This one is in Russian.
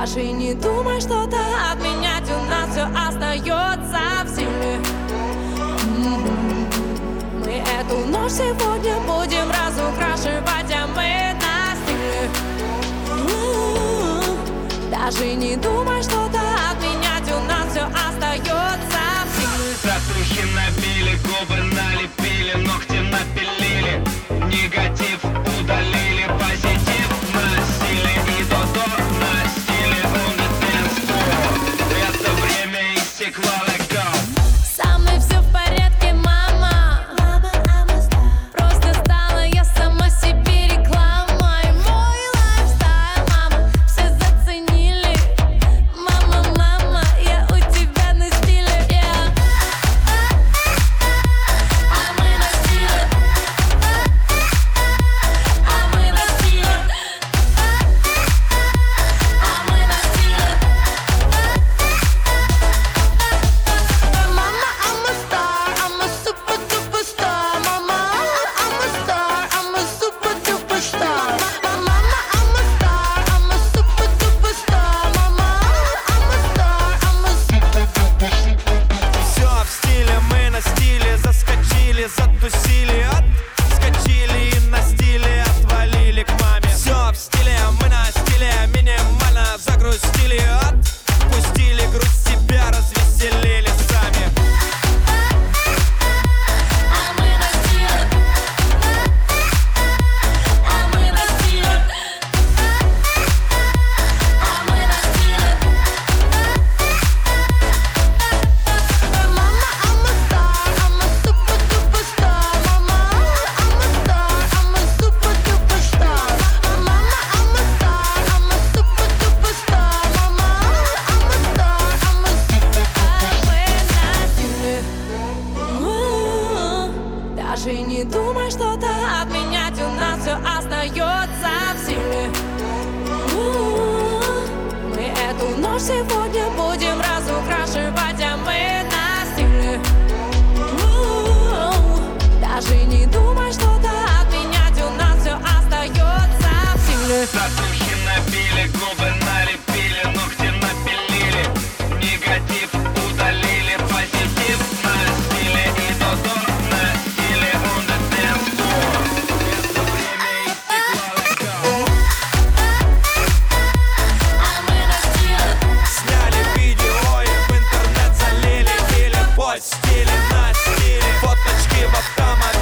Даже не думай что-то отменять, у нас все остается в силе. Мы эту ночь сегодня будем разукрашивать, а мы на стиле. Даже не думай что-то отменять, у нас все остается в силе. Татухи набили, губы налепили, ногти напилили, негатив удалили, позитив носили и до носили on the dance floor. Это время истекло, let go. Со мной все в порядке, мама. Просто стала я сама себе рекламой. Мой лайфстайл, мама, все заценили. Мама, мама, я у тебя на стиле. А мы на стиле. А мы на стиле. А мы на стиле. Mama, I'm a star, I'm a super duper star. Mama, I'm a star, I'm a super duper star. Mama, I'm a star, I'm a super duper star. Mama, I'm a star, I'm a super duper star. Все в стиле, мы на стиле, заскочили, затусили, отскочили и на стиле отвалили к маме. Все в стиле, мы на стиле, минимально загрустили, отпустили грусть себя, развеселили сами. А мы на стиле. А мы на стиле. А мы на стиле. Mama, I'm a star, I'm a super duper star. Mama, I'm a star, I'm a super duper star. Mama, I'm a star, I'm a super duper star. Mama, I'm a star, I'm a super duper. Даже не думай что-то отменять, у нас все остается в силе. Мы эту ночь сегодня будем разукрашивать, а мы на стиле. Даже не думай что-то отменять, у нас все остается в силе. Татухи набили, губы налепили, ногти напилили, негатив удалили, позитив носили и до носили on the dance floor. Это время истекло, let go. А мы на стиле. Сняли видео и в интернет залили, или постили на стиле, фоточки в автомобиле.